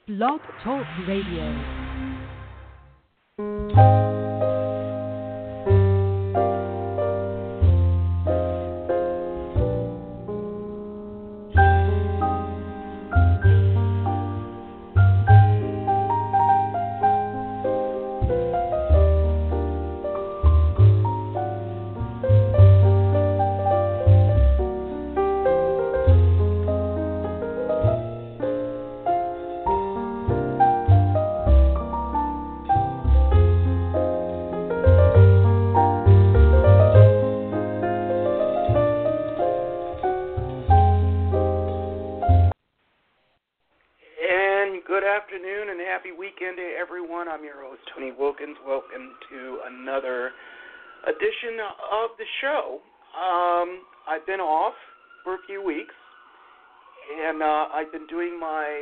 Blog Talk Radio. Welcome to another edition of the show. I've been off for a few weeks, and I've been doing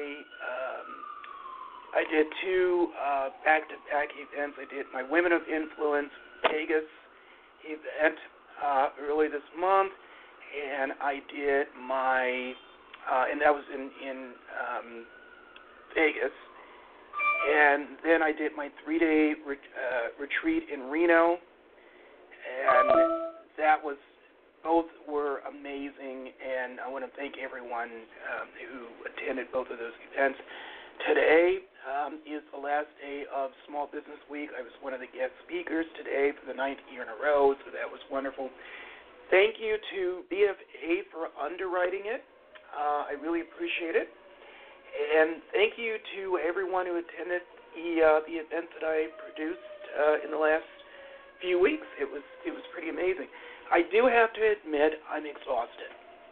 I did two back-to-back events. I did my Women of Influence Vegas event early this month, and I did and that was in Vegas. And then I did my 3-day retreat in Reno, and both were amazing, and I want to thank everyone who attended both of those events. Today is the last day of Small Business Week. I was one of the guest speakers today for the 9th year in a row, so that was wonderful. Thank you to BFA for underwriting it. I really appreciate it. And thank you to everyone who attended the event that I produced in the last few weeks. It was pretty amazing. I do have to admit I'm exhausted.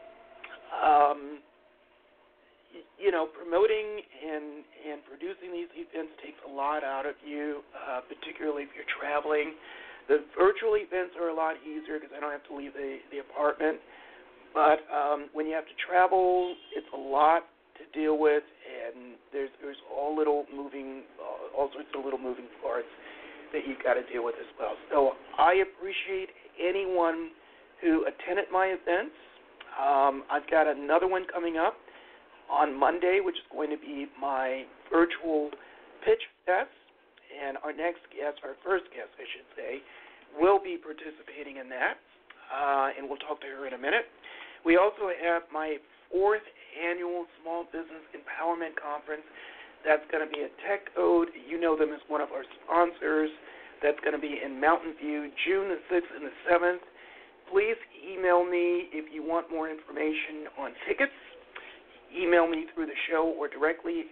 Promoting and producing these events takes a lot out of you, particularly if you're traveling. The virtual events are a lot easier because I don't have to leave the apartment. But when you have to travel, it's a lot to deal with, and there's all sorts of little moving parts that you've got to deal with as well. So I appreciate anyone who attended my events. I've got another one coming up on Monday, which is going to be my virtual pitch fest, and our first guest, I should say, will be participating in that, and we'll talk to her in a minute. We also have my 4th annual Small Business Empowerment Conference. That's going to be at Tech Ode. You know them as one of our sponsors. That's going to be in Mountain View, June the 6th and the 7th. Please email me if you want more information on tickets. Email me through the show or directly,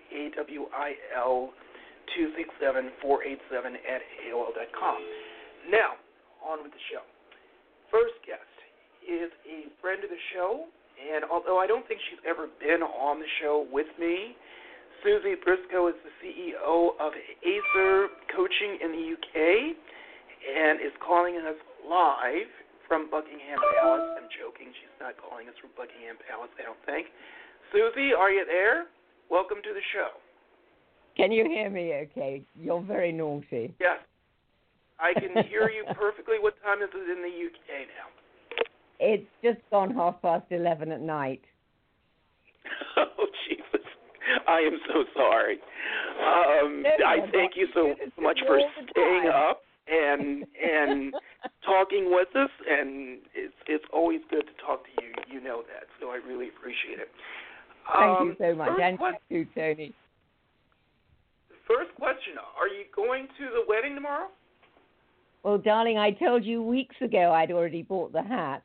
AWIL267487@AOL.com. Now, on with the show. First guest is a friend of the show, and although I don't think she's ever been on the show with me, Susie Briscoe is the CEO of Acer Coaching in the UK and is calling us live from Buckingham Palace. I'm joking. She's not calling us from Buckingham Palace, I don't think. Susie, are you there? Welcome to the show. Can you hear me okay? You're very naughty. Yes. I can hear you perfectly. What time is it in the UK now? It's just gone 11:30 at night. Oh, Jesus. I am so sorry. I thank you so much for staying up and talking with us, and it's always good to talk to you. You know that, so I really appreciate it. Thank you so much, and you too, Tony. First question, are you going to the wedding tomorrow? Well, darling, I told you weeks ago I'd already bought the hat.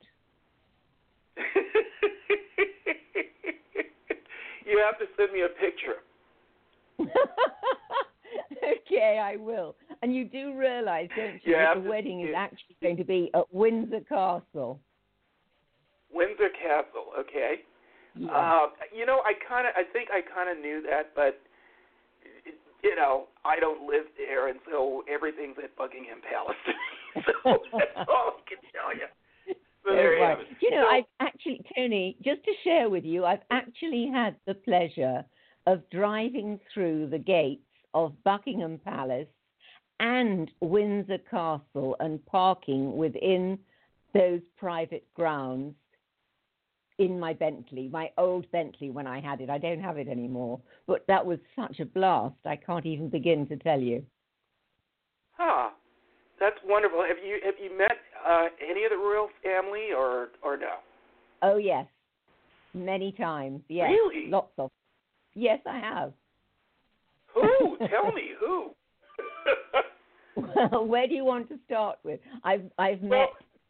You have to send me a picture. Okay, I will. And you do realize, don't you, that the wedding is actually going to be at Windsor Castle. Windsor Castle, okay. Yeah. I think I kind of knew that, but I don't live there, and so everything's at Buckingham Palace. So that's all I can tell you. So there you have it. I've actually, Tony, just to share with you, I've actually had the pleasure of driving through the gates of Buckingham Palace and Windsor Castle and parking within those private grounds in my Bentley, my old Bentley when I had it. I don't have it anymore. But that was such a blast. I can't even begin to tell you. Huh. That's wonderful. Have you met any of the royal family or no? Oh, yes. Many times. Yes. Really? Lots of. Yes, I have. Who? Tell me who. Well, where do you want to start with? I've met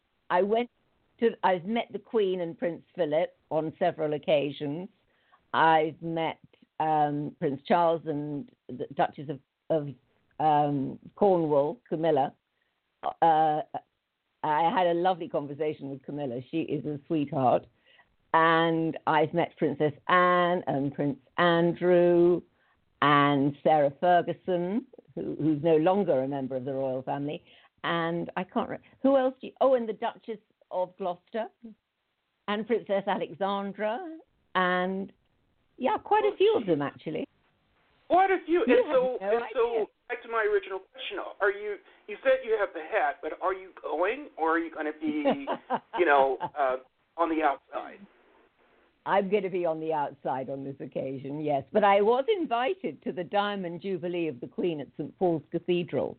the Queen and Prince Philip on several occasions. I've met Prince Charles and the Duchess of Cornwall, Camilla. I had a lovely conversation with Camilla. She is a sweetheart. And I've met Princess Anne and Prince Andrew and Sarah Ferguson, who's no longer a member of the royal family. And I can't remember. Who else do you... Oh, and the Duchess of Gloucester and Princess Alexandra. And, yeah, quite a few of them, actually. Quite a few. You So back to my original question. You said you have the hat, but are you going, or are you going to be, on the outside? I'm going to be on the outside on this occasion, yes. But I was invited to the Diamond Jubilee of the Queen at St. Paul's Cathedral.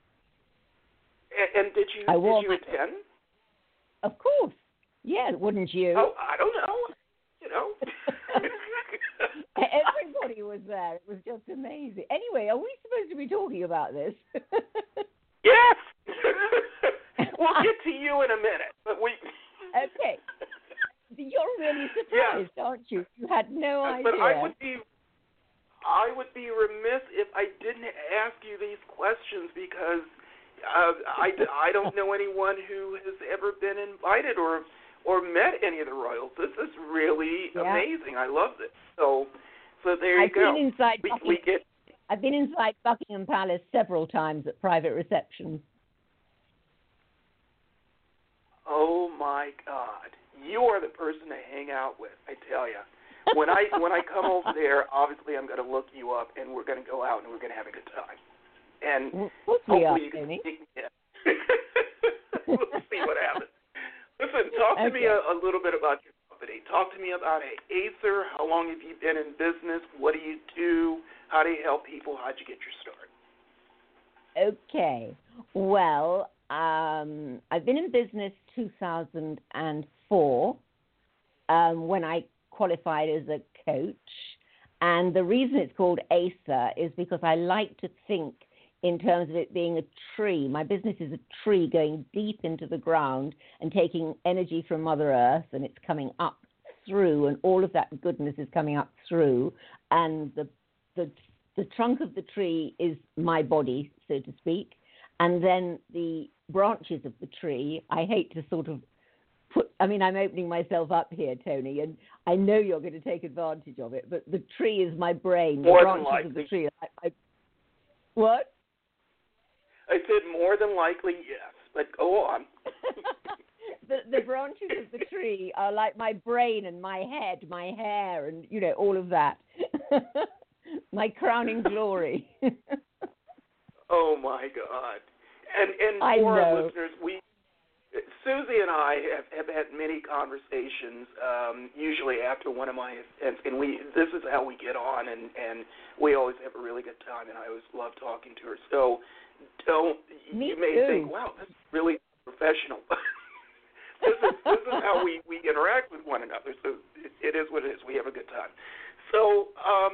And did you attend? Of course. Yeah, wouldn't you? Oh, I don't know. Everybody was there. It was just amazing. Anyway, are we supposed to be talking about this? Yes. We'll get to you in a minute. But Okay. You're really surprised, aren't you? You had no idea. But I would be remiss if I didn't ask you these questions because I don't know anyone who has ever been invited or met any of the royals. This is really amazing. I love this. So there you go. I've been inside Buckingham Palace several times at private receptions. Oh my God. You are the person to hang out with, I tell you. When I come over there, obviously I'm going to look you up, and we're going to go out and we're going to have a good time. And hopefully you can sneak me in. We'll see what happens. Listen, talk to me a little bit about your company. Talk to me about Acer. How long have you been in business? What do you do? How do you help people? How'd you get your start? Okay. Well, I've been in business 2004 when I qualified as a coach. And the reason it's called Acer is because I like to think in terms of it being a tree. My business is a tree going deep into the ground and taking energy from Mother Earth, and it's coming up through, and all of that goodness is coming up through. And the trunk of the tree is my body, so to speak. And then the branches of the tree, I hate to sort of I'm opening myself up here, Tony, and I know you're going to take advantage of it, but the tree is my brain. More the branches branches of the tree. What? I said more than likely, yes, but go on. The branches of the tree are like my brain and my head, my hair, and, all of that. My crowning glory. Oh, my God. And for our listeners, Susie and I have had many conversations, usually after one of my events, and this is how we get on, and we always have a really good time, and I always love talking to her. So you may think, wow, this is really professional. This is how we interact with one another. So it is what it is. We have a good time. So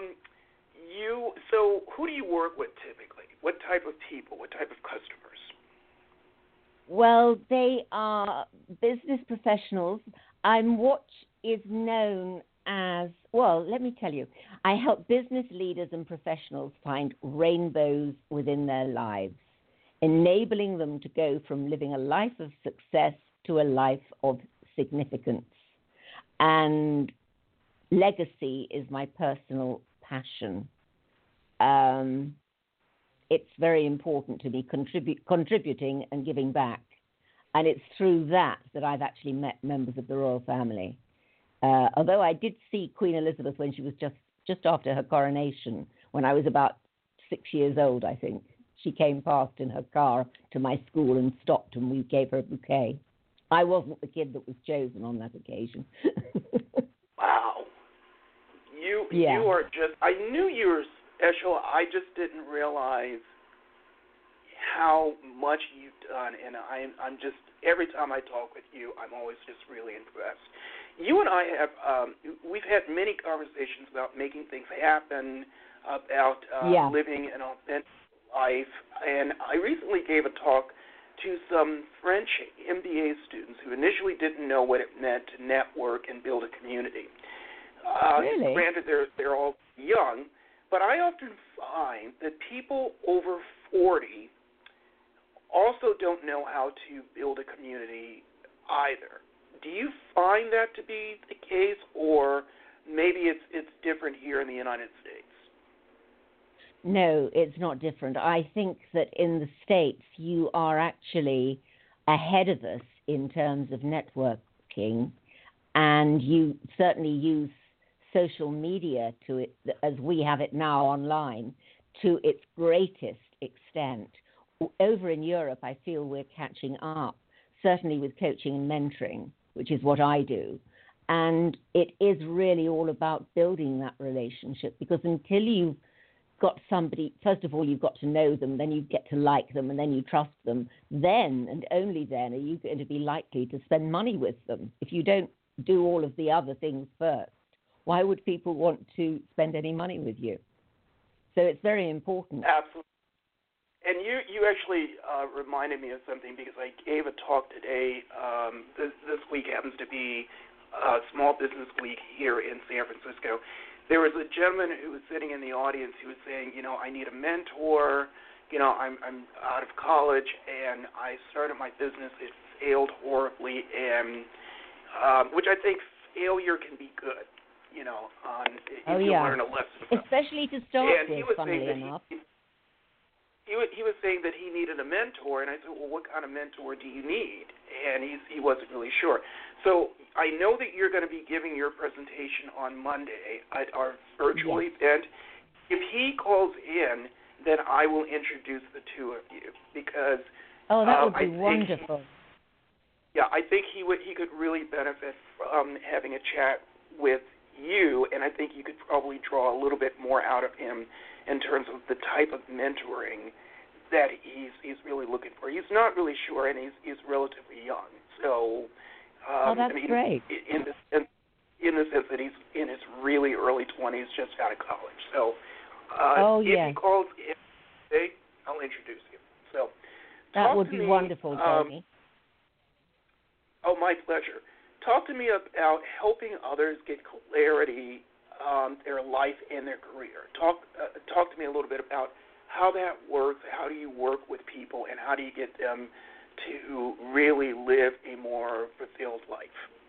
who do you work with typically? What type of people? What type of customers? Well, they are business professionals. I'm what is known as, let me tell you, I help business leaders and professionals find rainbows within their lives, enabling them to go from living a life of success to a life of significance. And legacy is my personal passion. It's very important to me, contributing and giving back. And it's through that I've actually met members of the royal family. Although I did see Queen Elizabeth when she was just after her coronation, when I was about 6 years old, I think. She came past in her car to my school and stopped, and we gave her a bouquet. I wasn't the kid that was chosen on that occasion. Wow. You are just, I knew you were special. I just didn't realize how much you've done, and I'm just, every time I talk with you, I'm always just really impressed. You and I have, we've had many conversations about making things happen, about living an authentic life, and I recently gave a talk to some French MBA students who initially didn't know what it meant to network and build a community. Really? Granted, they're all young, but I often find that people over 40 also don't know how to build a community either. Do you find that to be the case, or maybe it's different here in the United States? No, it's not different. I think that in the States you are actually ahead of us in terms of networking, and you certainly use social media to it, as we have it now online, to its greatest extent. Over in Europe, I feel we're catching up, certainly with coaching and mentoring, which is what I do. And it is really all about building that relationship, because until you've got somebody, first of all, you've got to know them, then you get to like them, and then you trust them. Then, and only then, are you going to be likely to spend money with them. If you don't do all of the other things first, why would people want to spend any money with you? So it's very important. Absolutely. And you actually reminded me of something, because I gave a talk today. This week happens to be Small Business Week here in San Francisco. There was a gentleman who was sitting in the audience who was saying, I need a mentor. I'm out of college, and I started my business. It failed horribly, and which I think failure can be good, if you learn a lesson from. Especially to start with, funnily enough. He was saying that he needed a mentor, and I said, well, what kind of mentor do you need? And he wasn't really sure. So I know that you're going to be giving your presentation on Monday at our virtual event. If he calls in, then I will introduce the two of you, because that would be wonderful. I think he could really benefit from having a chat with you, and I think you could probably draw a little bit more out of him in terms of the type of mentoring that he's really looking for. He's not really sure, and he's relatively young. So, that's great. In the sense that he's in his really early 20s, just out of college. So, if he calls in today, I'll introduce him. So, that would be wonderful, Tony. Oh, my pleasure. Talk to me about helping others get clarity on their life and their career. Talk to me a little bit about how that works. How do you work with people, and how do you get them to really live a more fulfilled life?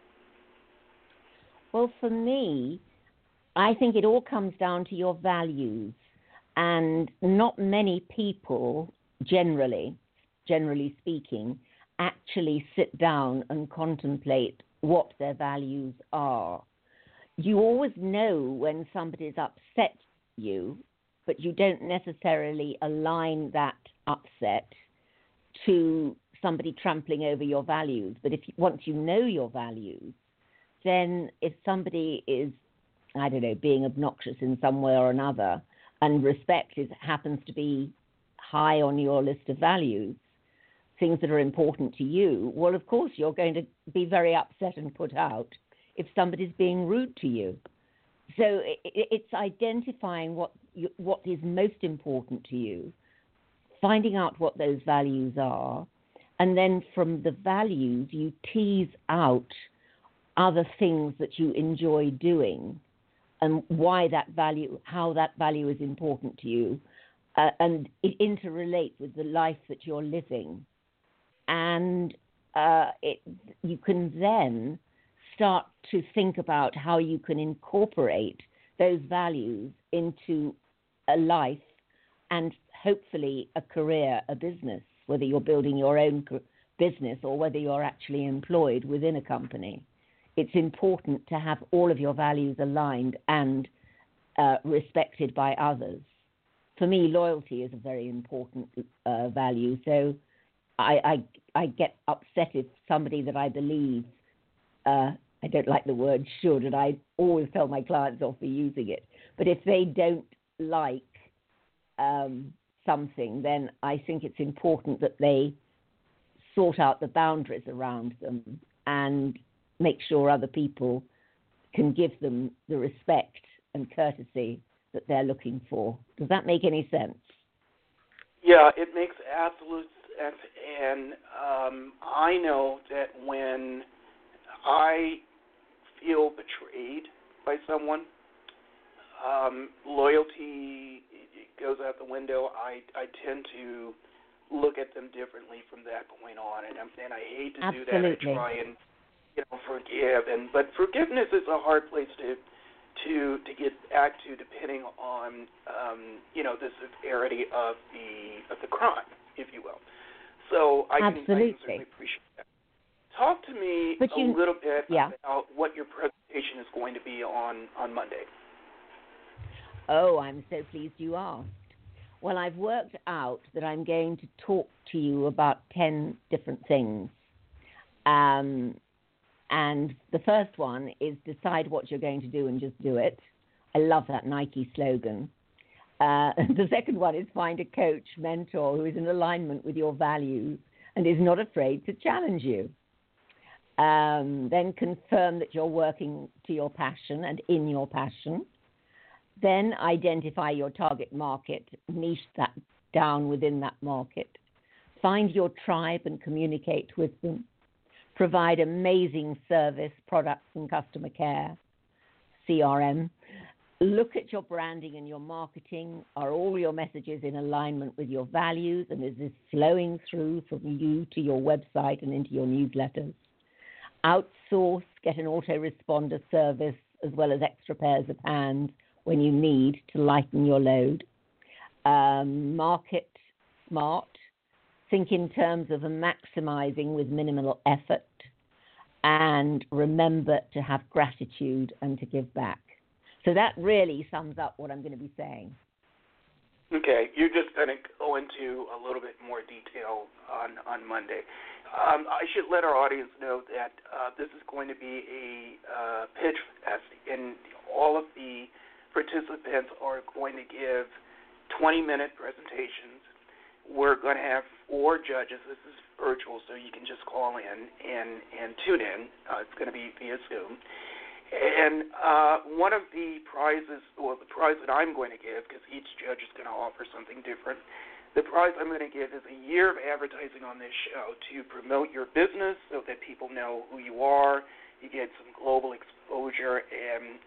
Well, for me, I think it all comes down to your values, and not many people, generally speaking, actually sit down and contemplate what their values are. You always know when somebody's upset you, but you don't necessarily align that upset to somebody trampling over your values. But once you know your values, then if somebody is, being obnoxious in some way or another, and respect happens to be high on your list of values, things that are important to you, well, of course, you're going to be very upset and put out if somebody's being rude to you. So it's identifying what is most important to you, finding out what those values are, and then from the values, you tease out other things that you enjoy doing and why that value, how that value is important to you, and it interrelates with the life that you're living. And you can then start to think about how you can incorporate those values into a life and hopefully a career, a business, whether you're building your own business or whether you're actually employed within a company. It's important to have all of your values aligned and respected by others. For me, loyalty is a very important value. So I get upset if somebody that I believe, I don't like the word should, and I always tell my clients off for using it. But if they don't like something, then I think it's important that they sort out the boundaries around them and make sure other people can give them the respect and courtesy that they're looking for. Does that make any sense? Yeah, it makes absolute sense. And I know that when I feel betrayed by someone, loyalty goes out the window. I tend to look at them differently from that point on, and I hate to do that. I try and forgive, but forgiveness is a hard place to get back to, depending on the severity of the crime, if you will. So I can certainly appreciate that. Talk to me a little bit about what your presentation is going to be on Monday. Oh, I'm so pleased you asked. Well, I've worked out that I'm going to talk to you about 10 different things. And the first one is decide what you're going to do and just do it. I love that Nike slogan. The second one is find a coach, mentor who is in alignment with your values and is not afraid to challenge you. Then confirm that you're working to your passion and in your passion. Then identify your target market, niche that down within that market. Find your tribe and communicate with them. Provide amazing service, products and customer care, CRM. Look at your branding and your marketing. Are all your messages in alignment with your values, and is this flowing through from you to your website and into your newsletters? Outsource, get an autoresponder service as well as extra pairs of hands when you need to lighten your load. Market smart. Think in terms of maximizing with minimal effort. And remember to have gratitude and to give back. So that really sums up what I'm going to be saying. Okay, you're just going to go into a little bit more detail on Monday. I should let our audience know that this is going to be a pitch fest, and all of the participants are going to give 20-minute presentations. We're going to have 4 judges. This is virtual, so you can just call in and tune in. It's going to be via Zoom. And one of the prizes, or the prize that I'm going to give, because each judge is going to offer something different, the prize I'm going to give is a year of advertising on this show to promote your business so that people know who you are. You get some global exposure and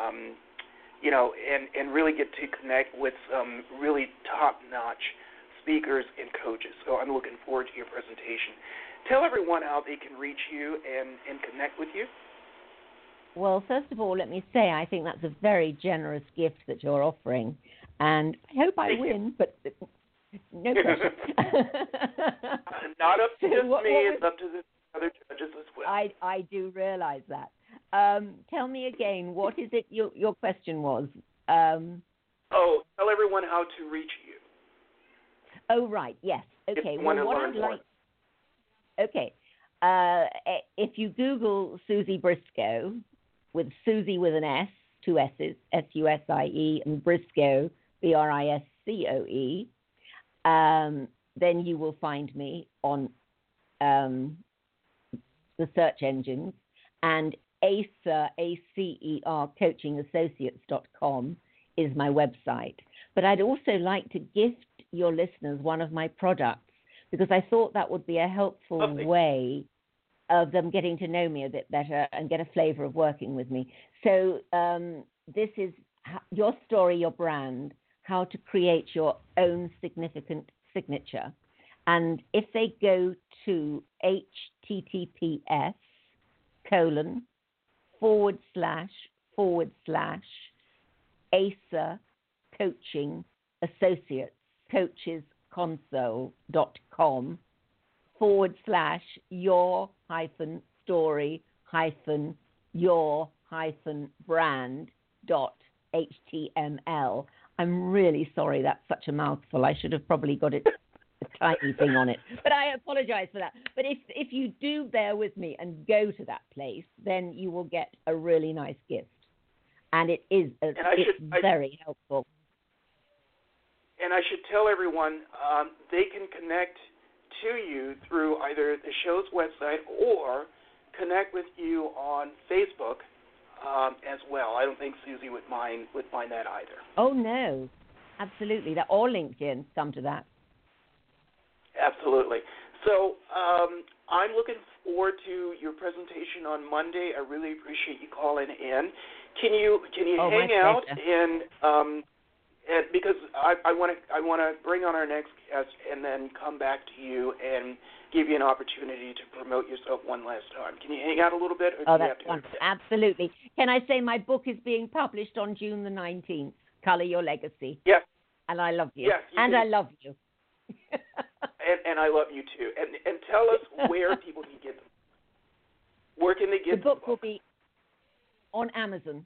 really get to connect with some really top-notch speakers and coaches. So I'm looking forward to your presentation. Tell everyone how they can reach you and connect with you. Well, first of all, let me say I think that's a very generous gift that you're offering, and I hope I win, but no pressure. Not up to just me, it's up to the other judges as well. I do realize that. Tell me again, what is it your question was? Tell everyone how to reach you. Oh, right, yes. Okay. Well, what I'd like... Okay. If you Google Susie Briscoe, with Susie with an S, 2 S's, S-U-S-I-E, and Briscoe, B-R-I-S-C-O-E, then you will find me on the search engines. And ACER, A-C-E-R, coachingassociates.com is my website. But I'd also like to gift your listeners one of my products, because I thought that would be a helpful way of them getting to know me a bit better and get a flavor of working with me. So this is your story, your brand, how to create your own significant signature. And if they go to https:// Coaching Associates, coachesconsole.com /your-brand.html. I'm really sorry, that's such a mouthful. I should have probably got it tiny thing on it. But I apologize for that. But if you do bear with me and go to that place, then you will get a really nice gift. And it's very helpful. And I should tell everyone they can connect to you through either the show's website or connect with you on Facebook as well. I don't think Susie would mind that either. Oh, no. Absolutely. Or LinkedIn, come to that. Absolutely. So I'm looking forward to your presentation on Monday. I really appreciate you calling in. Can you hang out and because I want to bring on our next guest and then come back to you and give you an opportunity to promote yourself one last time. Can you hang out a little bit? Or that's wonderful. Absolutely. Can I say my book is being published on June the 19th, Color Your Legacy? Yes. And I love you. Yes, and I love you. and I love you too. And tell us where people can get them. Where can they get the book? The book will be on Amazon.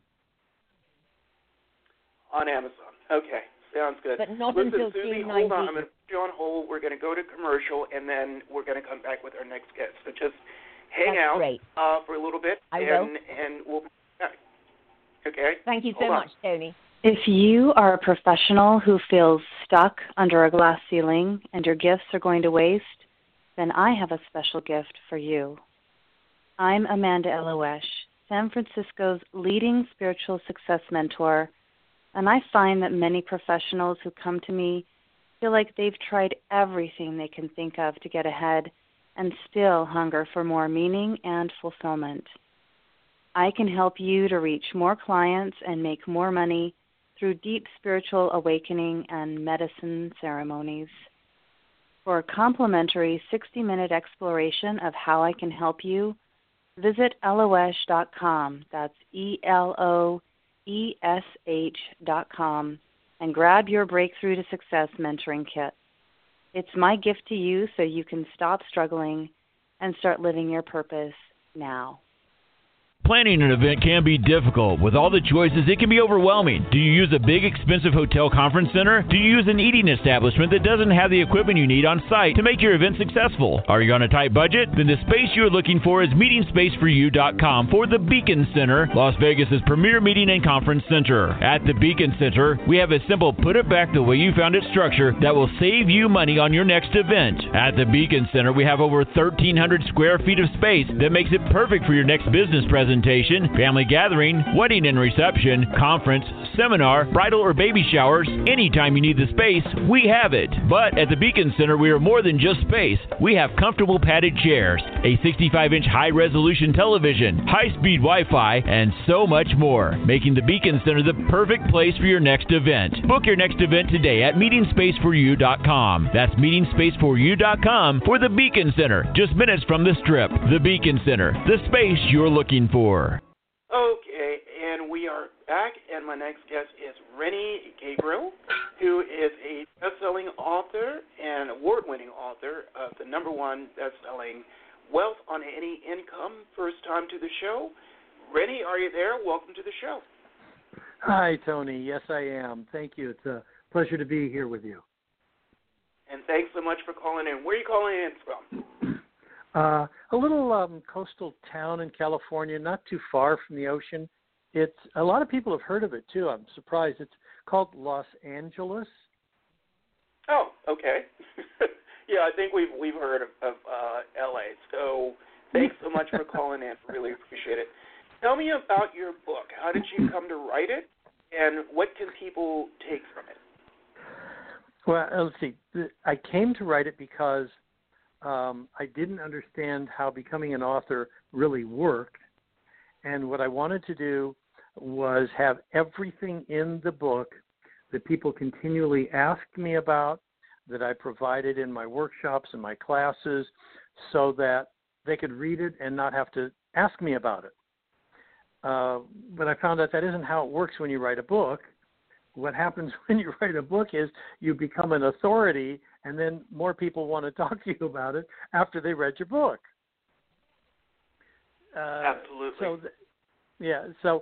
On Amazon. Okay. Sounds good. But not Listen, until Susie, June 19th. Hold on. I'm going to put you on hold. We're going to go to commercial, and then we're going to come back with our next guest. So just hang out for a little bit, and we'll be back. Okay? Thank you so much, Tony. If you are a professional who feels stuck under a glass ceiling and your gifts are going to waste, then I have a special gift for you. I'm Amanda Eloesh, San Francisco's leading spiritual success mentor, and I find that many professionals who come to me feel like they've tried everything they can think of to get ahead and still hunger for more meaning and fulfillment. I can help you to reach more clients and make more money through deep spiritual awakening and medicine ceremonies. For a complimentary 60-minute exploration of how I can help you, visit eloesh.com. That's ELOESH.com, and grab your Breakthrough to Success mentoring kit. It's my gift to you so you can stop struggling and start living your purpose now. Planning an event can be difficult. With all the choices, it can be overwhelming. Do you use a big, expensive hotel conference center? Do you use an eating establishment that doesn't have the equipment you need on site to make your event successful? Are you on a tight budget? Then the space you're looking for is meetingspaceforyou.com for the Beacon Center, Las Vegas's premier meeting and conference center. At the Beacon Center, we have a simple put it back the way you found it structure that will save you money on your next event. At the Beacon Center, we have over 1,300 square feet of space that makes it perfect for your next business presentation, family gathering, wedding and reception, conference, seminar, bridal or baby showers. Anytime you need the space, we have it. But at the Beacon Center, we are more than just space. We have comfortable padded chairs, a 65-inch high-resolution television, high-speed Wi-Fi, and so much more, making the Beacon Center the perfect place for your next event. Book your next event today at meetingspaceforyou.com. That's meetingspaceforyou.com for the Beacon Center, just minutes from the Strip. The Beacon Center, the space you're looking for. Okay, and we are back, and my next guest is Rennie Gabriel, who is a best-selling author and award-winning author of the #1 best-selling Wealth on Any Income. First time to the show. Rennie, are you there? Welcome to the show. Hi, Tony. Yes, I am. Thank you. It's a pleasure to be here with you. And thanks so much for calling in. Where are you calling in from? A little coastal town in California, not too far from the ocean. It's a lot of people have heard of it too. I'm surprised. It's called Los Angeles. Oh, okay. Yeah, I think we've heard of LA. So thanks so much for calling in. Really appreciate it. Tell me about your book. How did you come to write it, and what can people take from it? Well, let's see. I came to write it because I didn't understand how becoming an author really worked. And what I wanted to do was have everything in the book that people continually asked me about, that I provided in my workshops and my classes, so that they could read it and not have to ask me about it. But I found out that isn't how it works when you write a book. What happens when you write a book is you become an authority, and then more people want to talk to you about it after they read your book. Absolutely. So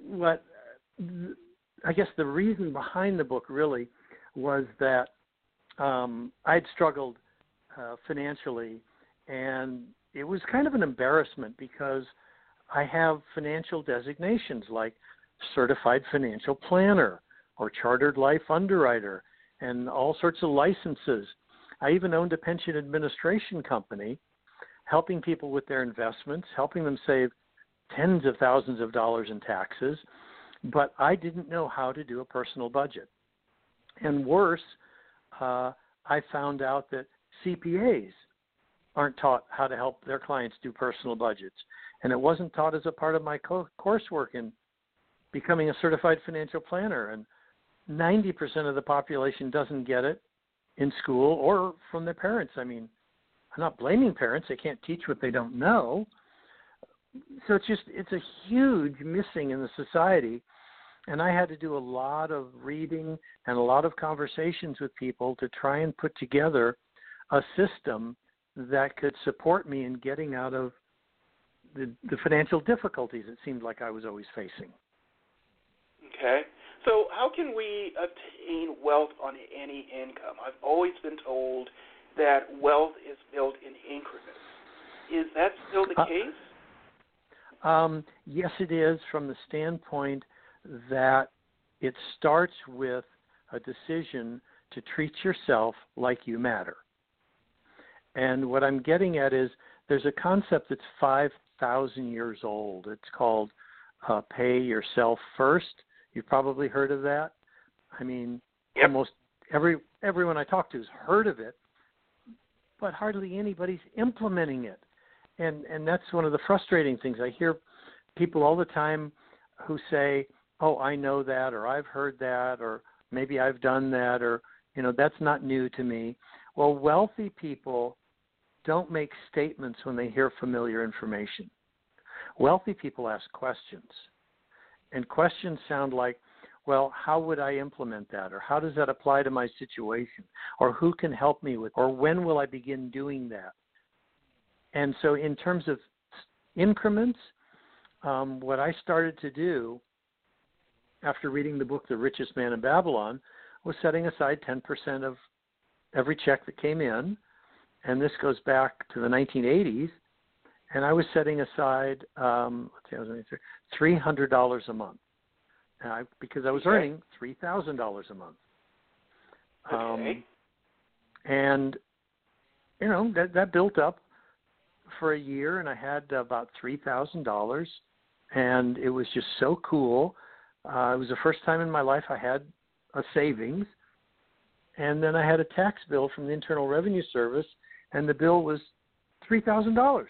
I guess the reason behind the book really was that I'd struggled financially, and it was kind of an embarrassment because I have financial designations like certified financial planner or chartered life underwriter and all sorts of licenses. I even owned a pension administration company, helping people with their investments, helping them save tens of thousands of dollars in taxes, but I didn't know how to do a personal budget. And worse, I found out that CPAs aren't taught how to help their clients do personal budgets. And it wasn't taught as a part of my coursework in becoming a certified financial planner. And 90% of the population doesn't get it in school or from their parents. I mean, I'm not blaming parents. They can't teach what they don't know. So it's a huge missing in the society. And I had to do a lot of reading and a lot of conversations with people to try and put together a system that could support me in getting out of the financial difficulties it seemed like I was always facing. Okay. So how can we obtain wealth on any income? I've always been told that wealth is built in increments. Is that still the case? Yes, it is, from the standpoint that it starts with a decision to treat yourself like you matter. And what I'm getting at is there's a concept that's 5,000 years old. It's called pay yourself first. You've probably heard of that. I mean, yep. Almost everyone I talk to has heard of it, but hardly anybody's implementing it. And that's one of the frustrating things. I hear people all the time who say, oh, I know that, or I've heard that, or maybe I've done that, or, that's not new to me. Well, wealthy people don't make statements when they hear familiar information. Wealthy people ask questions. And questions sound like, well, how would I implement that? Or how does that apply to my situation? Or who can help me with? Or when will I begin doing that? And so in terms of increments, what I started to do after reading the book, The Richest Man in Babylon, was setting aside 10% of every check that came in. And this goes back to the 1980s. And I was setting aside, $300 a month because I was earning $3,000 a month. Okay. And, that built up for a year, and I had about $3,000, and it was just so cool. It was the first time in my life I had a savings, and then I had a tax bill from the Internal Revenue Service, and the bill was $3,000.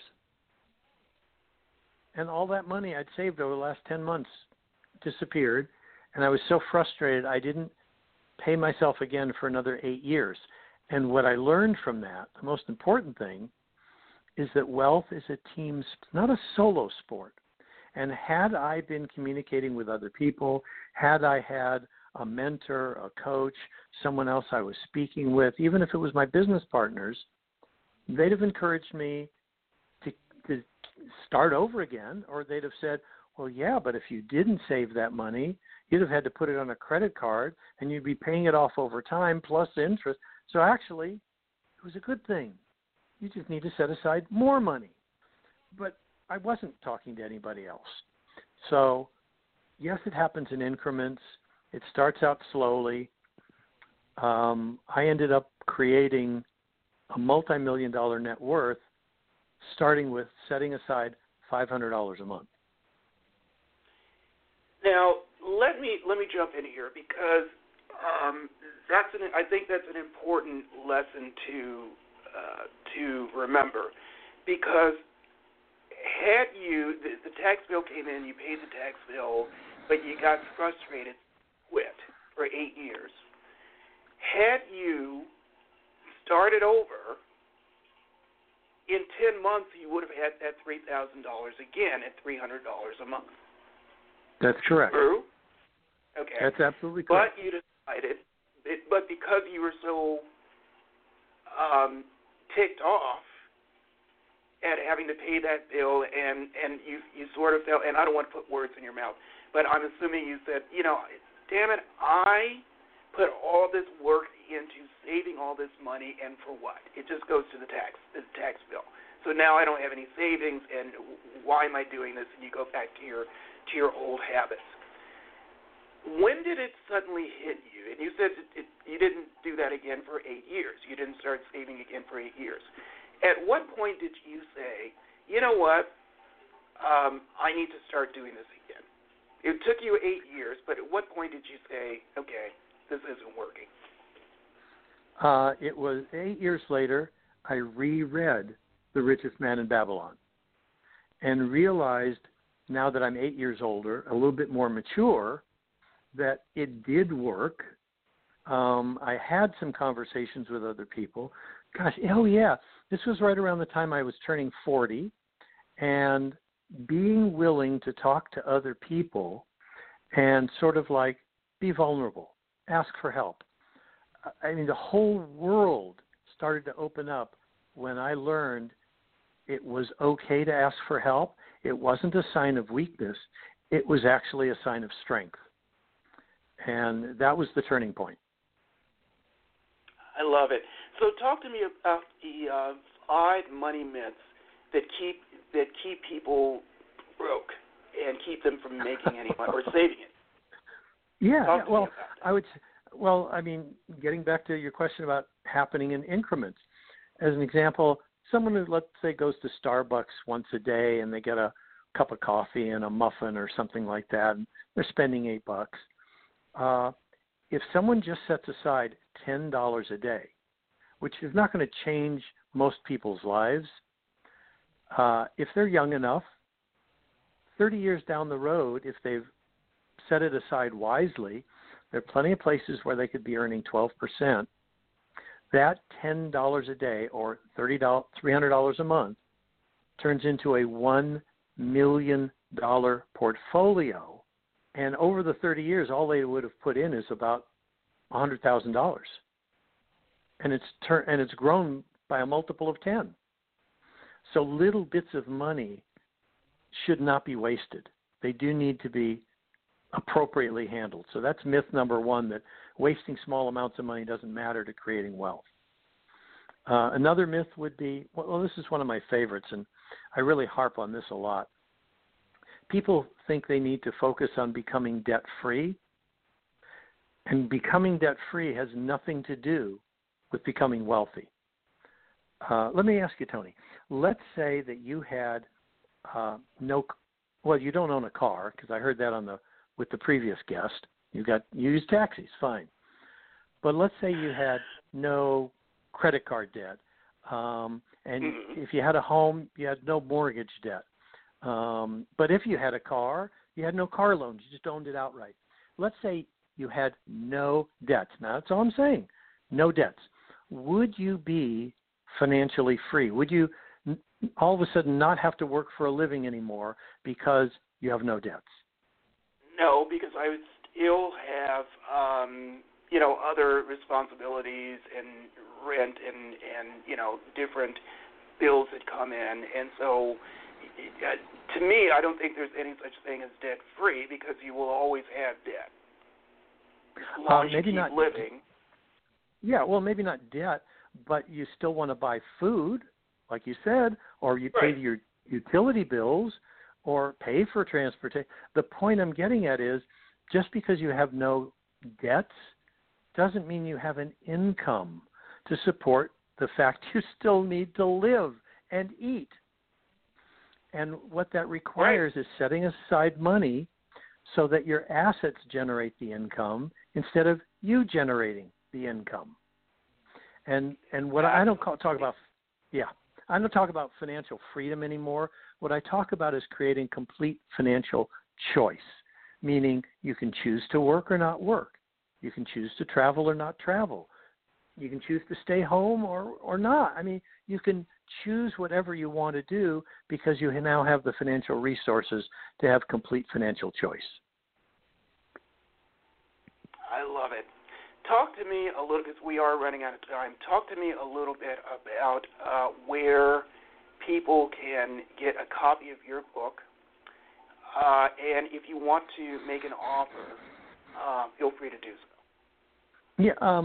And all that money I'd saved over the last 10 months disappeared, and I was so frustrated I didn't pay myself again for another 8 years. And what I learned from that, the most important thing, is that wealth is a team, not a solo sport. And had I been communicating with other people, had I had a mentor, a coach, someone else I was speaking with, even if it was my business partners, they'd have encouraged me to start over again, or they'd have said, well, yeah, but if you didn't save that money, you'd have had to put it on a credit card, and you'd be paying it off over time plus interest. So actually, it was a good thing. You just need to set aside more money. But I wasn't talking to anybody else. So, yes, it happens in increments. It starts out slowly. I ended up creating a multi-million-dollar net worth, starting with setting aside $500 a month. Now, let me jump in here because I think that's an important lesson to remember, because had you the tax bill came in, you paid the tax bill, but you got frustrated, quit for 8 years. Had you started over, in 10 months you would have had that $3,000 again at $300 a month. That's correct. True? Okay. That's absolutely correct. But you decided, but because you were so ticked off at having to pay that bill, and you sort of felt, and I don't want to put words in your mouth, but I'm assuming you said, damn it, I put all this work into saving all this money, and for what? It just goes to the tax bill. So now I don't have any savings, and why am I doing this? And you go back to your old habits. When did it suddenly hit you? And you said you didn't do that again for 8 years. You didn't start saving again for 8 years. At what point did you say, you know what, I need to start doing this again? It took you 8 years, but at what point did you say, okay, this isn't working? It was 8 years later, I reread The Richest Man in Babylon and realized, now that I'm 8 years older, a little bit more mature, that it did work. I had some conversations with other people. Gosh, oh yeah, this was right around the time I was turning 40, and being willing to talk to other people and sort of like be vulnerable, ask for help. I mean, the whole world started to open up when I learned it was okay to ask for help. It wasn't a sign of weakness. It was actually a sign of strength. And that was the turning point. I love it. So talk to me about the 5 money myths that keep people broke and keep them from making any money or saving it. Yeah, well, I mean, getting back to your question about happening in increments. As an example, someone who, let's say, goes to Starbucks once a day and they get a cup of coffee and a muffin or something like that, and they're spending $8. If someone just sets aside $10 a day, which is not going to change most people's lives, if they're young enough, 30 years down the road, if they've set it aside wisely, there are plenty of places where they could be earning 12%. That $10 a day or $300 a month turns into a $1 million portfolio. And over the 30 years, all they would have put in is about $100,000. And it's grown by a multiple of 10. So little bits of money should not be wasted. They do need to be appropriately handled. So that's myth number one, that wasting small amounts of money doesn't matter to creating wealth. Another myth would be, well, this is one of my favorites, and I really harp on this a lot. People think they need to focus on becoming debt-free, and becoming debt-free has nothing to do with becoming wealthy. Let me ask you, Tony. Let's say that you had you don't own a car, because I heard that with the previous guest. You use taxis, fine. But let's say you had no credit card debt, and if you had a home, you had no mortgage debt. But if you had a car, you had no car loans. You just owned it outright. Let's say you had no debts. Now, that's all I'm saying. No debts. Would you be financially free? Would you all of a sudden not have to work for a living anymore because you have no debts? No, because I would still have, other responsibilities and rent and different bills that come in. And so, to me, I don't think there's any such thing as debt-free, because you will always have debt as long as you keep living. Yeah, well, maybe not debt, but you still want to buy food, like you said, or you pay your utility bills or pay for transportation. The point I'm getting at is, just because you have no debts doesn't mean you have an income to support the fact you still need to live and eat. And what that requires is setting aside money so that your assets generate the income instead of you generating the income. And what I don't talk about financial freedom anymore. What I talk about is creating complete financial choice, meaning you can choose to work or not work. You can choose to travel or not travel. You can choose to stay home or not. I mean, you can choose whatever you want to do because you now have the financial resources to have complete financial choice. I love it. Talk to me a little, because we are running out of time. Talk to me a little bit about where people can get a copy of your book. And if you want to make an offer, feel free to do so. Yeah,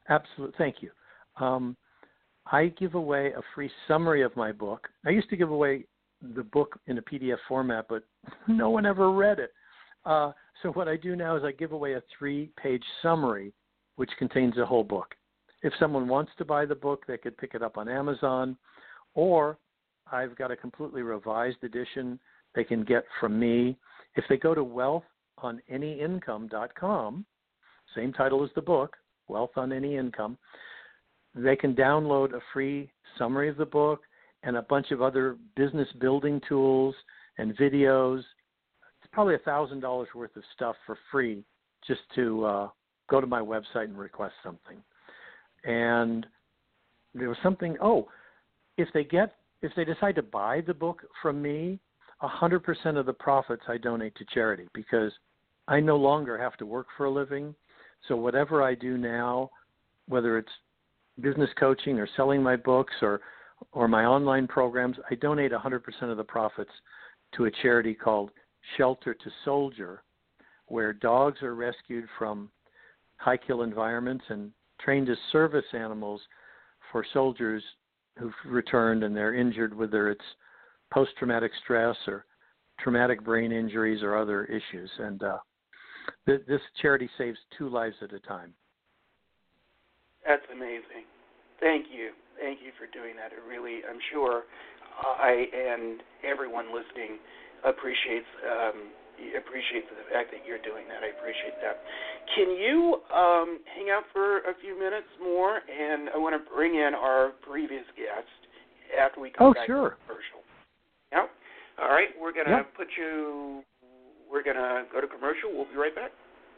Absolutely. Thank you. I give away a free summary of my book. I used to give away the book in a PDF format, but no one ever read it. So what I do now is I give away a 3-page summary, which contains the whole book. If someone wants to buy the book, they could pick it up on Amazon, or I've got a completely revised edition they can get from me. If they go to wealthonanyincome.com, same title as the book, Wealth on Any Income, they can download a free summary of the book and a bunch of other business building tools and videos. It's probably $1,000 worth of stuff for free just to go to my website and request something. And there was something, if they decide to buy the book from me, 100% of the profits I donate to charity, because I no longer have to work for a living. So whatever I do now, whether it's business coaching or selling my books or my online programs, I donate 100% of the profits to a charity called Shelter to Soldier, where dogs are rescued from high-kill environments and trained as service animals for soldiers who've returned and they're injured, whether it's post-traumatic stress or traumatic brain injuries or other issues. And this charity saves 2 lives at a time. That's amazing. Thank you. Thank you for doing that. It really, I'm sure I and everyone listening appreciates the fact that you're doing that. I appreciate that. Can you hang out for a few minutes more? And I want to bring in our previous guest after we come back to the commercial. Yeah? All right. We're going to we're going to go to commercial. We'll be right back.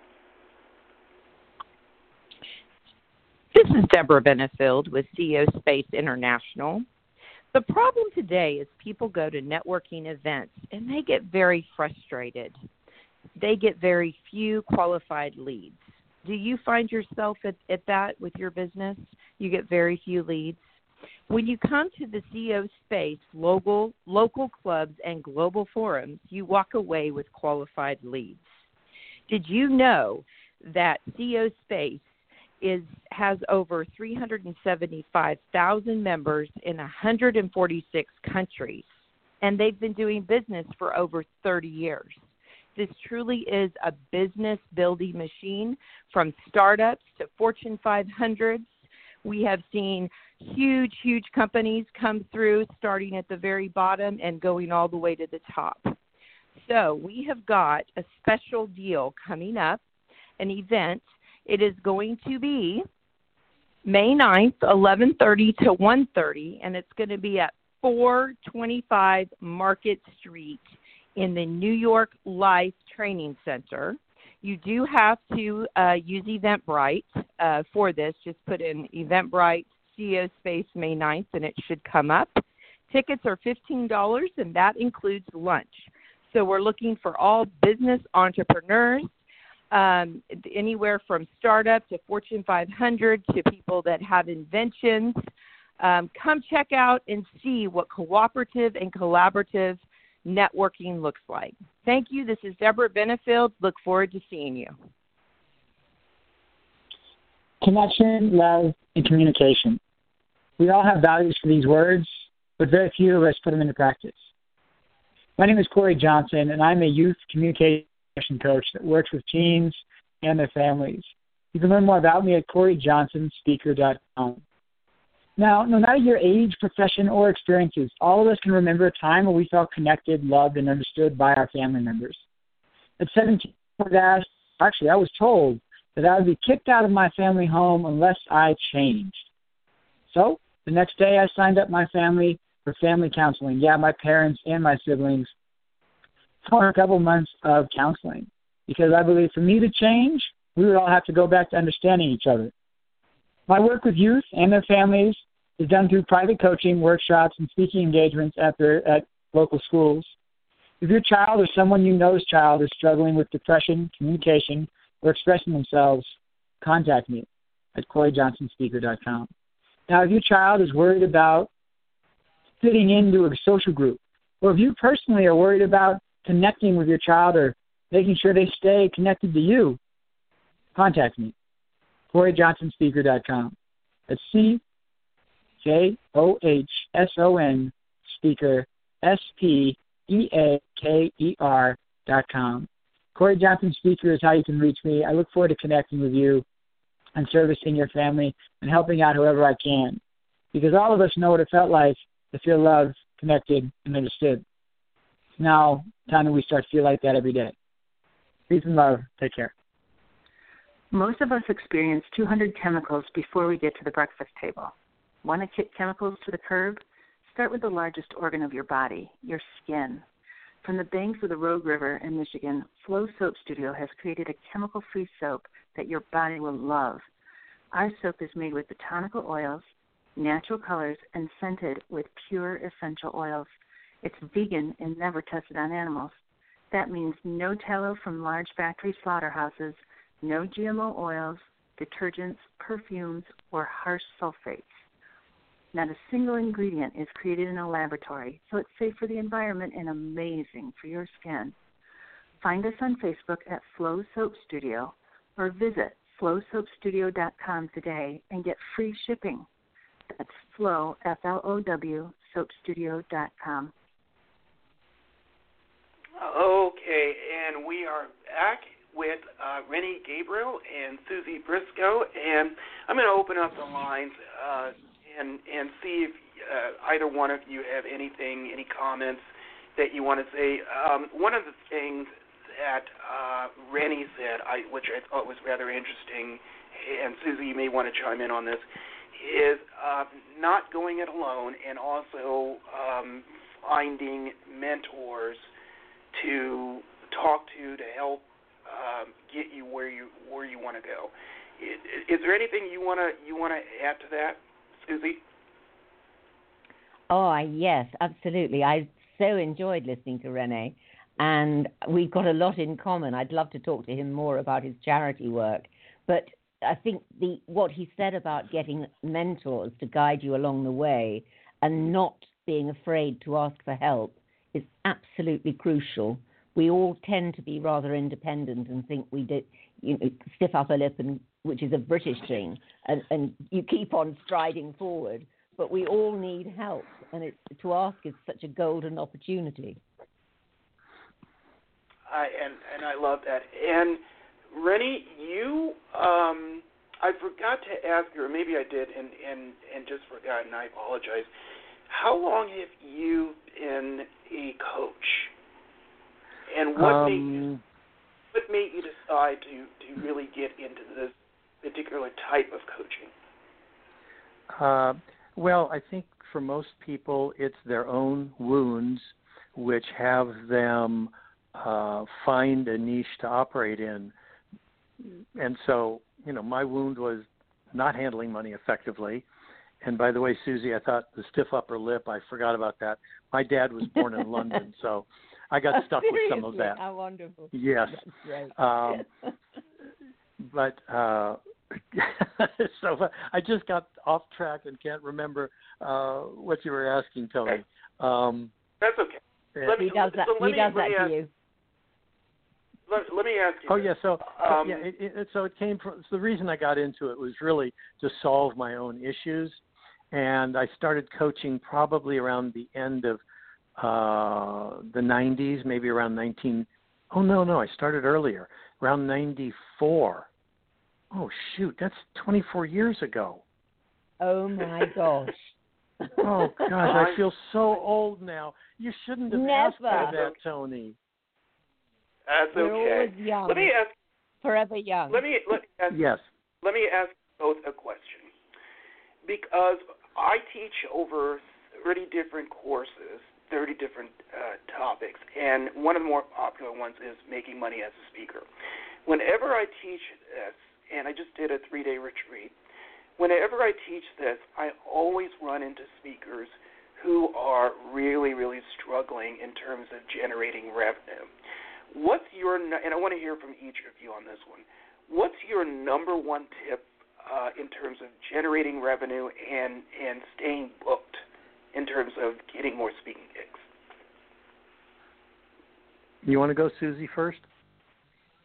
This is Deborah Benefield with CEO Space International. The problem today is people go to networking events and they get very frustrated. They get very few qualified leads. Do you find yourself at that with your business? You get very few leads. When you come to the CEO Space local clubs and global forums, you walk away with qualified leads. Did you know that CEO Space has over 375,000 members in 146 countries, and they've been doing business for over 30 years. This truly is a business building machine, from startups to Fortune 500s. We have seen huge companies come through, starting at the very bottom and going all the way to the top. So we have got a special deal coming up, an event. It is going to be May 9th, 11:30 to 1:30, and it's going to be at 425 Market Street in the New York Life Training Center. You do have to use Eventbrite for this. Just put in Eventbrite CEO Space May 9th, and it should come up. Tickets are $15, and that includes lunch. So we're looking for all business entrepreneurs, anywhere from startup to Fortune 500 to people that have inventions. Come check out and see what cooperative and collaborative networking looks like. Thank you. This is Deborah Benefield. Look forward to seeing you. Connection, love, and communication. We all have values for these words, but very few of us put them into practice. My name is Corey Johnson, and I'm a youth communication coach that works with teens and their families. You can learn more about me at CoreyJohnsonSpeaker.com. Now, no matter your age, profession, or experiences, all of us can remember a time where we felt connected, loved, and understood by our family members. At 17, I was told that I would be kicked out of my family home unless I changed. So, the next day I signed up my family for family counseling. Yeah, my parents and my siblings, for a couple months of counseling, because I believe for me to change, we would all have to go back to understanding each other. My work with youth and their families is done through private coaching, workshops, and speaking engagements at local schools. If your child or someone you know's child is struggling with depression, communication, or expressing themselves, contact me at CoreyJohnsonSpeaker.com. Now, if your child is worried about fitting into a social group, or if you personally are worried about connecting with your child or making sure they stay connected to you, contact me CoreyJohnsonSpeaker.com. That's CJOHSON Speaker, SPEAKER.com. Corey Johnson Speaker is how you can reach me. I look forward to connecting with you and servicing your family and helping out however I can. Because all of us know what it felt like to feel loved, connected, and understood. It's now time that we start to feel like that every day. Peace and love. Take care. Most of us experience 200 chemicals before we get to the breakfast table. Want to kick chemicals to the curb? Start with the largest organ of your body, your skin. From the banks of the Rogue River in Michigan, Flow Soap Studio has created a chemical-free soap that your body will love. Our soap is made with botanical oils, natural colors, and scented with pure essential oils. It's vegan and never tested on animals. That means no tallow from large factory slaughterhouses, no GMO oils, detergents, perfumes, or harsh sulfates. Not a single ingredient is created in a laboratory, so it's safe for the environment and amazing for your skin. Find us on Facebook at Flow Soap Studio or visit flowsoapstudio.com today and get free shipping. That's Flow, F-L-O-W, soapstudio.com. Okay, and we are back with Rennie Gabriel and Susie Briscoe, and I'm going to open up the lines and see if either one of you have anything, any comments that you want to say. One of the things that Rennie said, which I thought was rather interesting, and Susie, you may want to chime in on this, is not going it alone and also finding mentors to talk to help get you where you want to go. Is there anything you want to add to that, Susie? Oh, yes, absolutely. I so enjoyed listening to Rennie, and we've got a lot in common. I'd love to talk to him more about his charity work, but I think what he said about getting mentors to guide you along the way and not being afraid to ask for help is absolutely crucial. We all tend to be rather independent and think we do, stiff upper lip, and which is a British thing, and you keep on striding forward. But we all need help, and to ask is such a golden opportunity. And I love that. And Rennie, you, I forgot to ask you, or maybe I did, and just forgot, and I apologize. How long have you been a coach? And what made you decide to really get into this particular type of coaching? Well, I think for most people it's their own wounds which have them find a niche to operate in. And so, my wound was not handling money effectively. And by the way, Susie, I thought the stiff upper lip, I forgot about that. My dad was born in London, so I got stuck with some of that. How wonderful. Yes. That's right. But so I just got off track and can't remember what you were asking, Tony. That's okay. He does that to you. Let me ask you. Oh, yeah. So, so it came from. So the reason I got into it was really to solve my own issues, and I started coaching probably around the end of the 90s, maybe around 19. Oh no, I started earlier, around 94. Oh shoot, that's 24 years ago. Oh my gosh. Oh gosh, I feel so old now. You shouldn't have asked me that, Tony. That's okay. You're always young. Let me ask. Forever young. Let me ask. Yes. Let me ask both a question, because I teach over 30 different courses, 30 different topics, and one of the more popular ones is making money as a speaker. Whenever I teach this, and I just did a 3-day retreat, whenever I teach this, I always run into speakers who are really, really struggling in terms of generating revenue. What's your, and I want to hear from each of you on this one, what's your number one tip in terms of generating revenue and staying booked in terms of getting more speaking gigs? You want to go, Susie, first?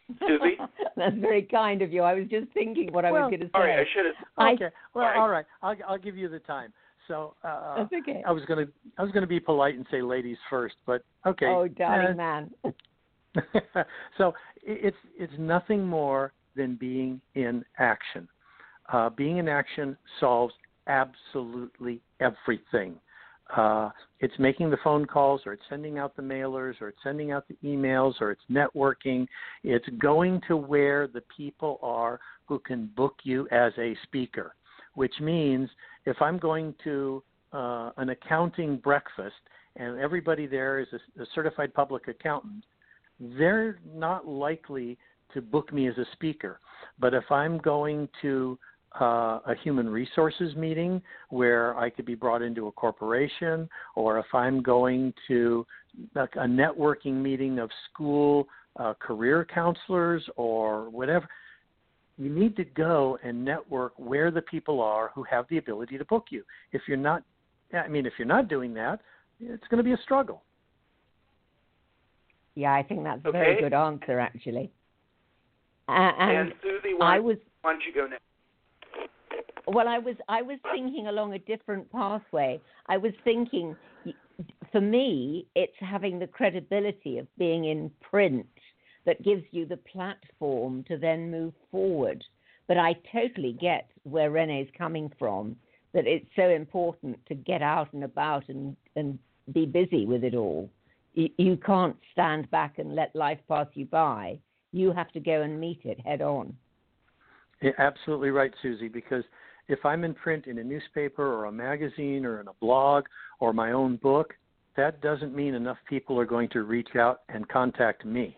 Susie? That's very kind of you. I was just thinking what I was going to say. Sorry, I should have. Okay. Well, all right. I'll give you the time. So that's okay. I was gonna be polite and say ladies first, but okay. Oh, darling man. So it's nothing more than being in action. Being in action solves absolutely everything. It's making the phone calls, or it's sending out the mailers, or it's sending out the emails, or it's networking. It's going to where the people are who can book you as a speaker, which means if I'm going to an accounting breakfast and everybody there is a certified public accountant, they're not likely to book me as a speaker. But if I'm going to a human resources meeting where I could be brought into a corporation, or if I'm going to a networking meeting of school career counselors or whatever, you need to go and network where the people are who have the ability to book you. If you're not doing that, it's going to be a struggle. Yeah, I think that's a very good answer, actually. And Susie, why don't you go next? Well, I was thinking along a different pathway. I was thinking, for me, it's having the credibility of being in print that gives you the platform to then move forward. But I totally get where Renee's coming from, that it's so important to get out and about and be busy with it all. You can't stand back and let life pass you by. You have to go and meet it head on. Yeah, absolutely right, Susie, because if I'm in print in a newspaper or a magazine or in a blog or my own book, that doesn't mean enough people are going to reach out and contact me.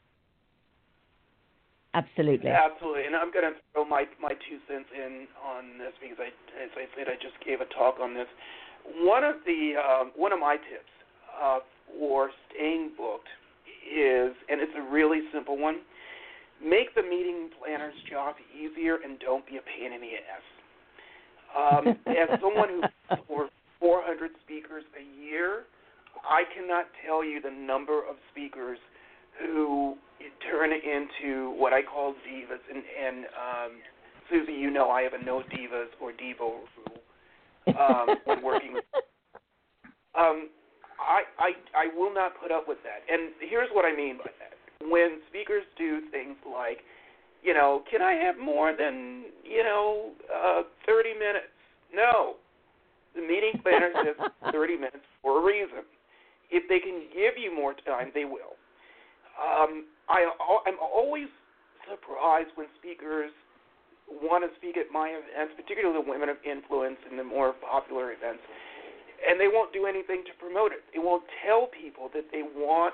Absolutely. Absolutely. And I'm going to throw my 2 cents in on this because, as I said, I just gave a talk on this. One of my tips for staying booked is, and it's a really simple one, make the meeting planner's job easier and don't be a pain in the ass. As someone who for 400 speakers a year, I cannot tell you the number of speakers who turn into what I call divas. And Susie, you know I have a no divas or divo rule when working with I will not put up with that. And here's what I mean by that. When speakers do things like, can I have more than, 30 minutes? No. The meeting planner says 30 minutes for a reason. If they can give you more time, they will. I'm always surprised when speakers want to speak at my events, particularly the women of influence and the more popular events, and they won't do anything to promote it. They won't tell people that they want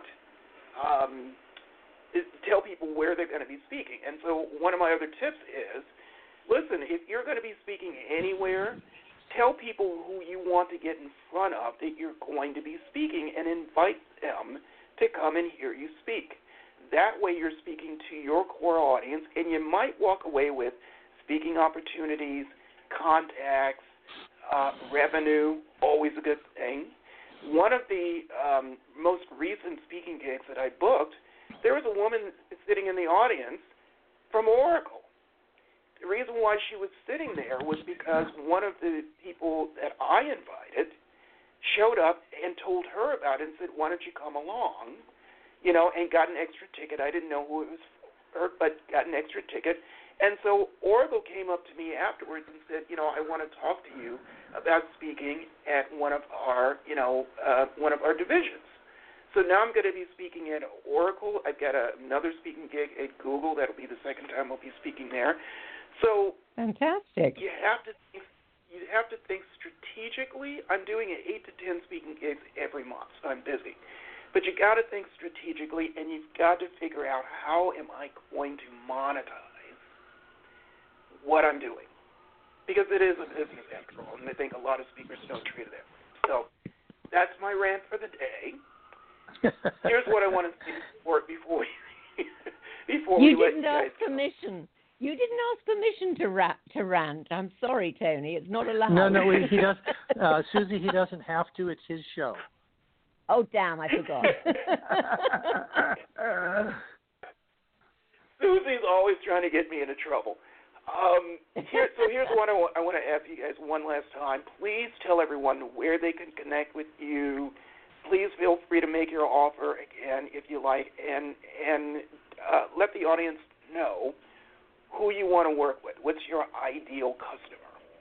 tell people where they're going to be speaking. And so one of my other tips is, listen, if you're going to be speaking anywhere, tell people who you want to get in front of that you're going to be speaking and invite them to come and hear you speak. That way you're speaking to your core audience, and you might walk away with speaking opportunities, contacts, revenue, always a good thing. One of the most recent speaking gigs that I booked, there was a woman sitting in the audience from Oracle. The reason why she was sitting there was because one of the people that I invited showed up and told her about it and said, why don't you come along, and got an extra ticket. I didn't know who it was for, but got an extra ticket. And so Oracle came up to me afterwards and said, I want to talk to you about speaking at one of our divisions. So now I'm going to be speaking at Oracle. I've got another speaking gig at Google. That'll be the second time I'll be speaking there. So fantastic. You have to think strategically. I'm doing 8 to 10 speaking gigs every month, so I'm busy. But you got to think strategically, and you've got to figure out how am I going to monetize what I'm doing, because it is a business after all, and I think a lot of speakers don't treat it that way. So that's my rant for the day. Here's what I want to say before you didn't ask permission. You didn't ask permission to rant. I'm sorry, Tony. It's not allowed. No, he does. Susie, he doesn't have to. It's his show. Oh, damn! I forgot. Susie's always trying to get me into trouble. Here's what I want to ask you guys one last time. Please tell everyone where they can connect with you. Please feel free to make your offer again if you like, and let the audience know who you want to work with. What's your ideal customer?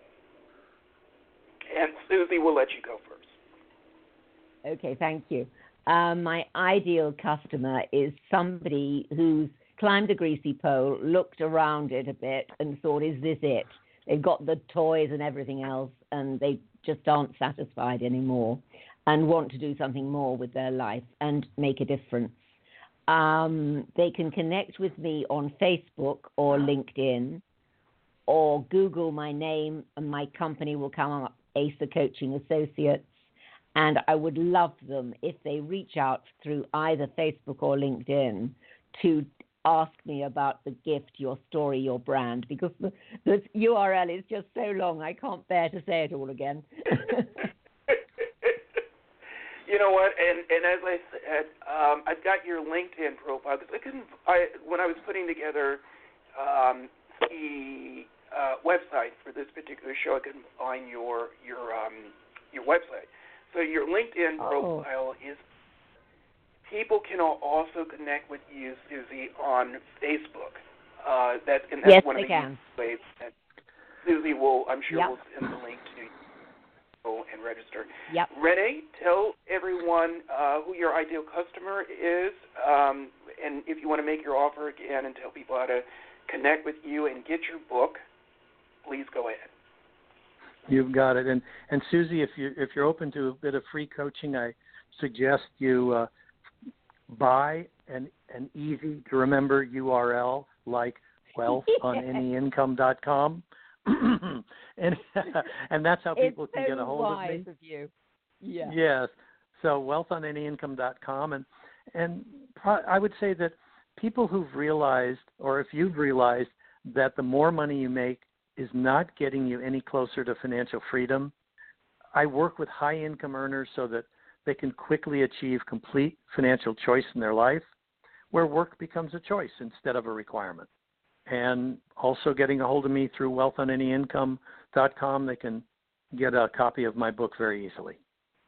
And Susie, we'll let you go first. Okay, thank you. My ideal customer is somebody who's climbed a greasy pole, looked around it a bit, and thought, is this it? They've got the toys and everything else, and they just aren't satisfied anymore and want to do something more with their life and make a difference. They can connect with me on Facebook or LinkedIn, or Google my name, and my company will come up, ASA Coaching Associates. And I would love them if they reach out through either Facebook or LinkedIn to ask me about the gift, your story, your brand, because the URL is just so long, I can't bear to say it all again. You know what? And as I said, I've got your LinkedIn profile because when I was putting together the website for this particular show, I couldn't find your website. So your LinkedIn profile is. People can also connect with you, Susie, on Facebook. That's yes, one of the can. ways that Susie will, I'm sure, Yep. will send the link to you and register. Yep. Renee, tell everyone who your ideal customer is, and if you want to make your offer again and tell people how to connect with you and get your book, please go ahead. You've got it. And Susie, if you're open to a bit of free coaching, I suggest you buy an easy to remember URL like wealthonanyincome.com. and that's how people can get a hold of me. Of you. Yeah. Yes. So wealthonanyincome.com, and I would say that people who've realized, or if you've realized, that the more money you make is not getting you any closer to financial freedom. I work with high income earners so that they can quickly achieve complete financial choice in their life, where work becomes a choice instead of a requirement. And also getting a hold of me through wealthonanyincome.com, they can get a copy of my book very easily.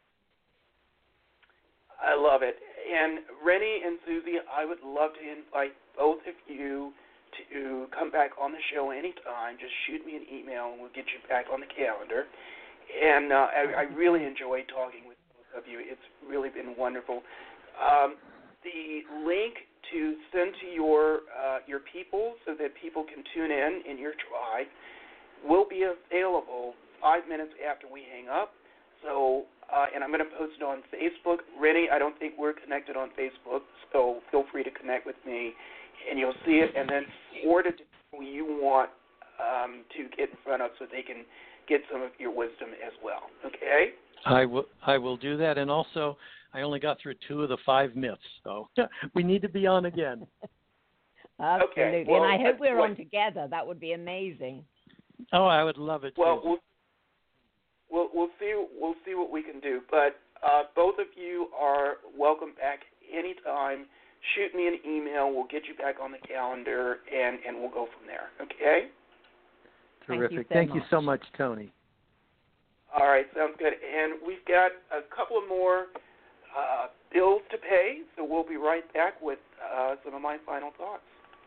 I love it. And Rennie and Susie, I would love to invite both of you to come back on the show anytime. Just shoot me an email and we'll get you back on the calendar. And I really enjoyed talking with both of you. It's really been wonderful. The link to send to your people so that people can tune in your tribe will be available 5 minutes after we hang up. So, and I'm going to post it on Facebook. Rennie, I don't think we're connected on Facebook, so feel free to connect with me, and you'll see it, and then forward it to who you want to get in front of so they can get some of your wisdom as well. Okay? I will do that, and also I only got through 2 of the 5 myths, so we need to be on again. Absolutely, okay. Well, and I hope we're on together. That would be amazing. Oh, I would love it. Well, we'll see what we can do. But both of you are welcome back anytime. Shoot me an email. We'll get you back on the calendar, and we'll go from there. Okay? Terrific. Thank you so much, Tony. All right, sounds good. And we've got a couple of more bills to pay, so we'll be right back with some of my final thoughts.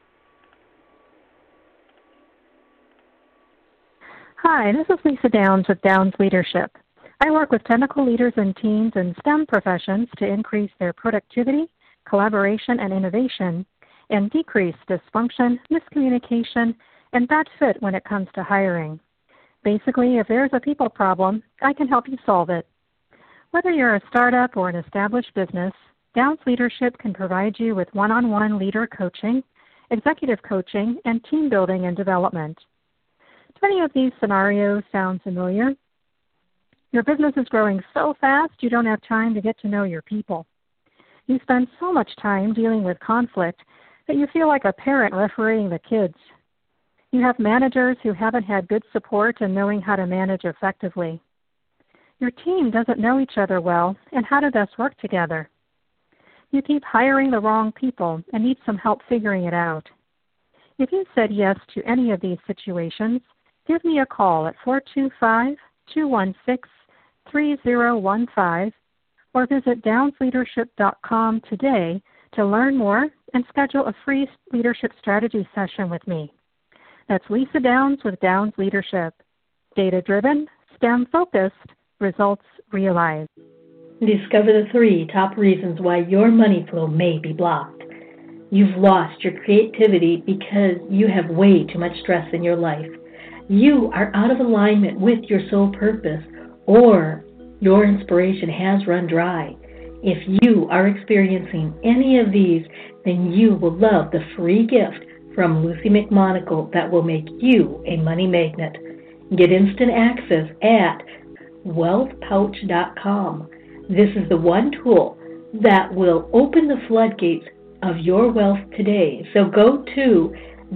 Hi, this is Lisa Downs with Downs Leadership. I work with technical leaders and teams in STEM professions to increase their productivity, collaboration, and innovation, and decrease dysfunction, miscommunication, and bad fit when it comes to hiring. Basically, if there's a people problem, I can help you solve it. Whether you're a startup or an established business, Downs Leadership can provide you with one-on-one leader coaching, executive coaching, and team building and development. Do any of these scenarios sound familiar? Your business is growing so fast you don't have time to get to know your people. You spend so much time dealing with conflict that you feel like a parent refereeing the kids. You have managers who haven't had good support in knowing how to manage effectively. Your team doesn't know each other well and how to best work together. You keep hiring the wrong people and need some help figuring it out. If you said yes to any of these situations, give me a call at 425-216-3015 or visit downsleadership.com today to learn more and schedule a free leadership strategy session with me. That's Lisa Downs with Downs Leadership. Data-driven, STEM-focused, results realized. Discover the 3 top reasons why your money flow may be blocked. You've lost your creativity because you have way too much stress in your life. You are out of alignment with your soul purpose, or your inspiration has run dry. If you are experiencing any of these, then you will love the free gift from Lucy McMonagle that will make you a money magnet. Get instant access at wealthpouch.com. This is the one tool that will open the floodgates of your wealth today. So go to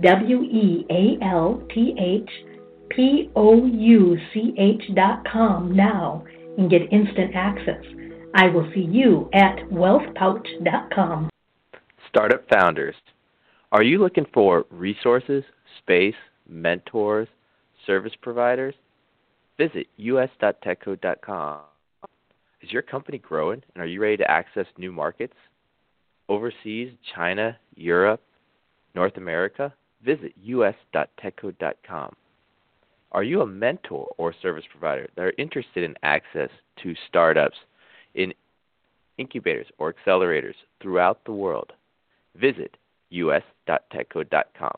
wealthpouch.com now and get instant access. I will see you at wealthpouch.com. Startup founders, are you looking for resources, space, mentors, service providers? Visit us.techcode.com. Is your company growing, and are you ready to access new markets? Overseas, China, Europe, North America? Visit us.techcode.com. Are you a mentor or service provider that are interested in access to startups in incubators or accelerators throughout the world? Visit us.techcode.com.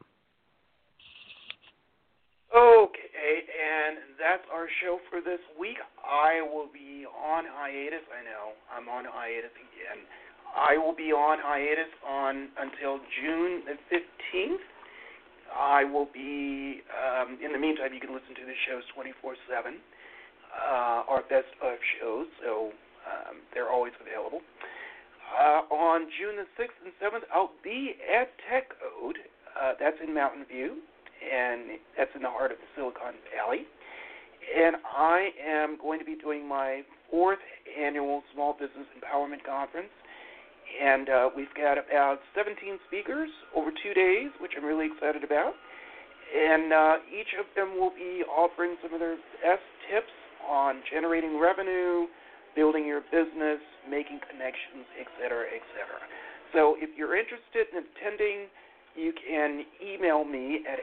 Okay, and that's our show for this week. I will be on hiatus. I know, I'm on hiatus again. I will be on hiatus until June the 15th. I will be, in the meantime, you can listen to the shows 24/7, our best of shows, so they're always available. On June the 6th and 7th, I'll be at TechCode. That's in Mountain View, and that's in the heart of the Silicon Valley. And I am going to be doing my 4th annual Small Business Empowerment Conference. And we've got about 17 speakers over 2 days, which I'm really excited about. And each of them will be offering some of their best tips on generating revenue, building your business, making connections, et cetera, et cetera. So if you're interested in attending, you can email me at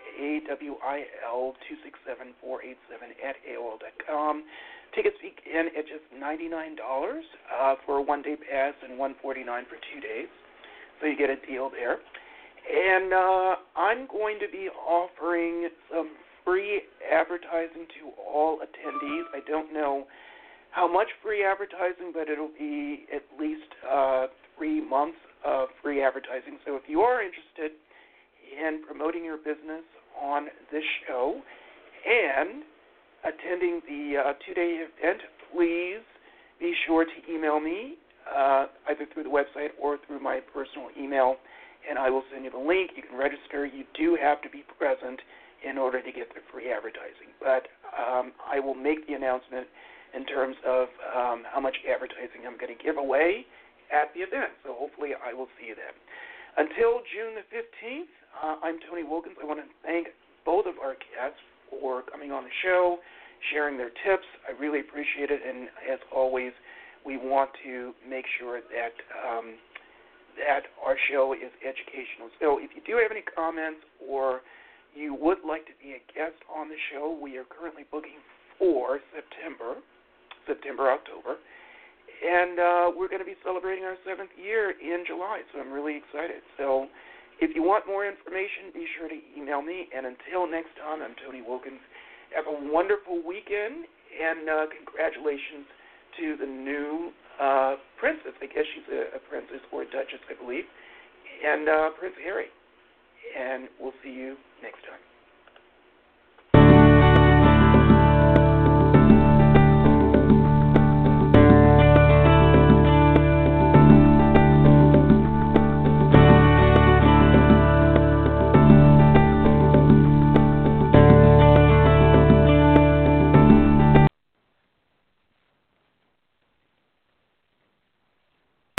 awil267487@aol.com. Tickets begin at just $99 for a one-day pass and $149 for 2 days. So you get a deal there. And I'm going to be offering some free advertising to all attendees. I don't know how much free advertising, but it'll be at least 3 months of free advertising. So if you are interested in promoting your business on this show and attending the 2-day event, please be sure to email me either through the website or through my personal email, and I will send you the link. You can register. You do have to be present in order to get the free advertising, but I will make the announcement in terms of how much advertising I'm going to give away at the event, so hopefully I will see you then. Until June the 15th, I'm Tony Wilkins. I want to thank both of our guests for coming on the show, sharing their tips. I really appreciate it, and as always, we want to make sure that that our show is educational. So if you do have any comments or you would like to be a guest on the show, we are currently booking for September, October, and we're going to be celebrating our 7th year in July, so I'm really excited. So if you want more information, be sure to email me, and until next time, I'm Tony Wilkins. Have a wonderful weekend, and congratulations to the new princess. I guess she's a princess or a duchess, I believe, and Prince Harry. And we'll see you next time.